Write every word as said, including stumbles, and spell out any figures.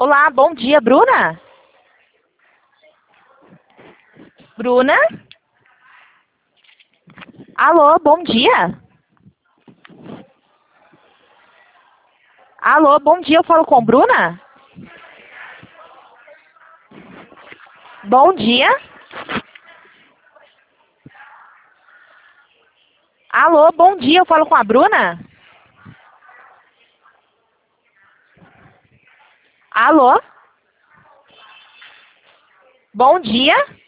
Olá, bom dia, Bruna? Bruna? Alô, bom dia? Alô, bom dia, eu falo com Bruna? Bom dia? Alô, bom dia, eu falo com a Bruna? Alô? Bom dia?